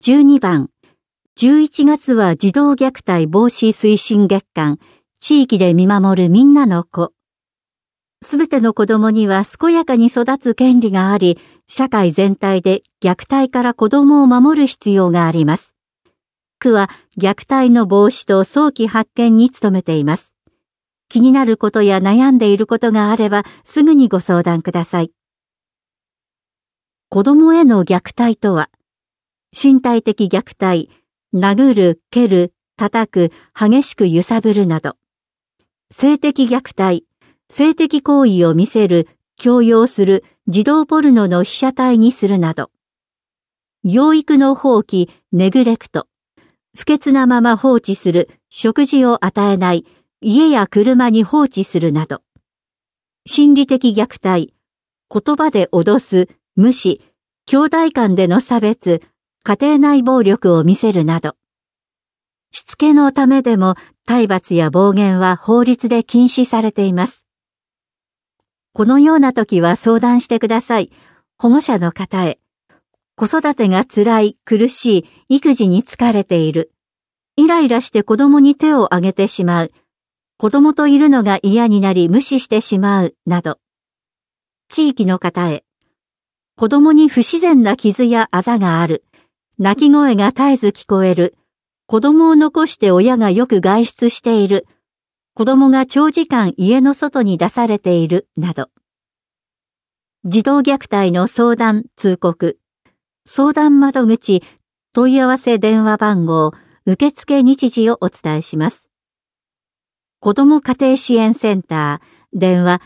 12番、11月は児童虐待防止推進月間、地域で見守るみんなの子。すべての子供には健やかに育つ権利があり、社会全体で虐待から子供を守る必要があります。区は虐待の防止と早期発見に努めています。気になることや悩んでいることがあればすぐにご相談ください。子供への虐待とは、身体的虐待、殴る、蹴る、叩く、激しく揺さぶるなど。性的虐待、性的行為を見せる、強要する、児童ポルノの被写体にするなど。養育の放棄、ネグレクト。不潔なまま放置する、食事を与えない、家や車に放置するなど。心理的虐待、言葉で脅す、無視、兄弟間での差別、家庭内暴力を見せるなど。しつけのためでも体罰や暴言は法律で禁止されています。このような時は相談してください。保護者の方へ。子育てが辛い、苦しい、育児に疲れている。イライラして子供に手を挙げてしまう。子供といるのが嫌になり無視してしまう、など。地域の方へ。子供に不自然な傷やあざがある。泣き声が絶えず聞こえる。子供を残して親がよく外出している。子供が長時間家の外に出されている、など。児童虐待の相談・通告。相談窓口、問い合わせ電話番号、受付日時をお伝えします。子ども家庭支援センター。電話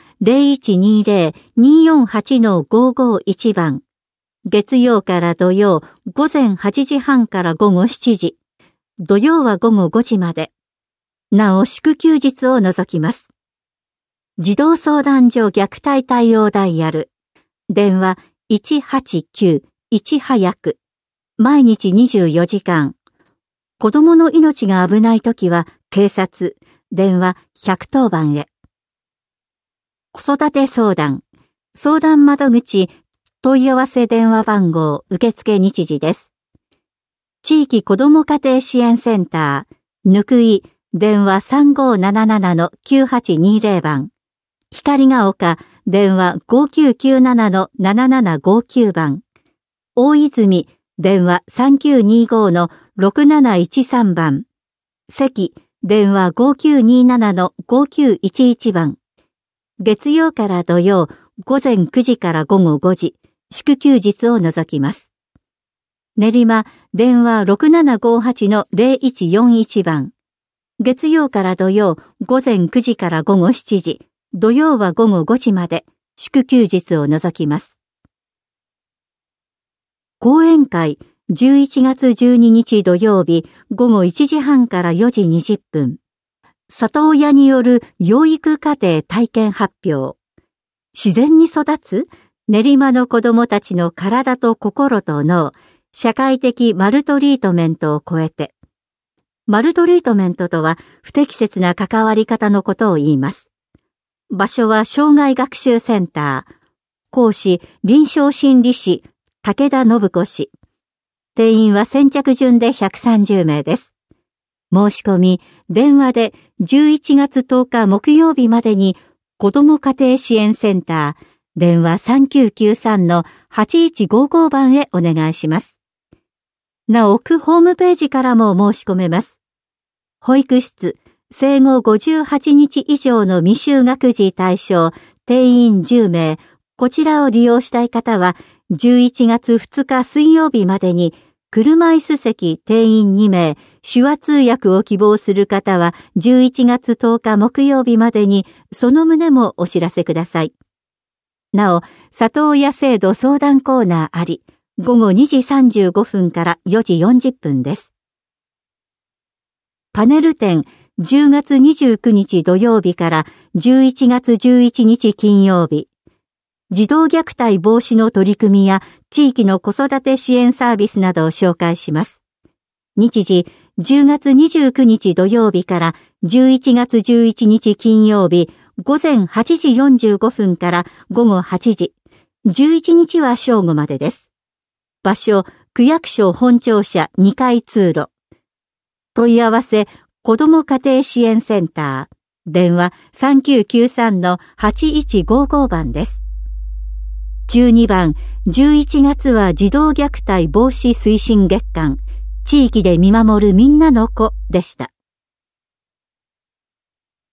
0120-248-551 番。月曜から土曜午前8時半から午後7時。土曜は午後5時まで。なお祝休日を除きます。児童相談所虐待対応ダイヤル。電話189-1早く。毎日24時間。子供の命が危ないときは警察。電話110番へ。子育て相談。相談窓口、問い合わせ電話番号、受付日時です。地域子ども家庭支援センター、ぬくい、電話 3577-9820 番。光が丘、電話 5997-7759 番。大泉、電話 3925-6713 番。関、電話 5927-5911 番。月曜から土曜、午前9時から午後5時、祝休日を除きます。練馬、電話 6758-0141 番。月曜から土曜、午前9時から午後7時、土曜は午後5時まで、祝休日を除きます。講演会、11月12日土曜日、午後1時半から4時20分。里親による養育家庭体験発表。自然に育つ練馬の子どもたちの体と心と脳、社会的マルトリートメントを超えて。マルトリートメントとは不適切な関わり方のことを言います。場所は障害学習センター。講師、臨床心理士、武田信子氏。定員は先着順で130名です。申し込み、電話で11月10日木曜日までに子ども家庭支援センター、電話 3993-8155 番へお願いします。なお、区ホームページからも申し込めます。保育室、生後58日以上の未就学児対象、定員10名、こちらを利用したい方は、11月2日水曜日までに、車椅子席定員2名、手話通訳を希望する方は11月10日木曜日までにその旨もお知らせください。なお、里親制度相談コーナーあり、午後2時35分から4時40分です。パネル展、10月29日土曜日から11月11日金曜日。児童虐待防止の取り組みや地域の子育て支援サービスなどを紹介します。日時、10月29日土曜日から11月11日金曜日、午前8時45分から午後8時、11日は正午までです。場所、 区役所本庁舎2階通路。問い合わせ、子ども家庭支援センター。電話 3993-8155 番です。12番、11月は児童虐待防止推進月間、地域で見守るみんなの子でした。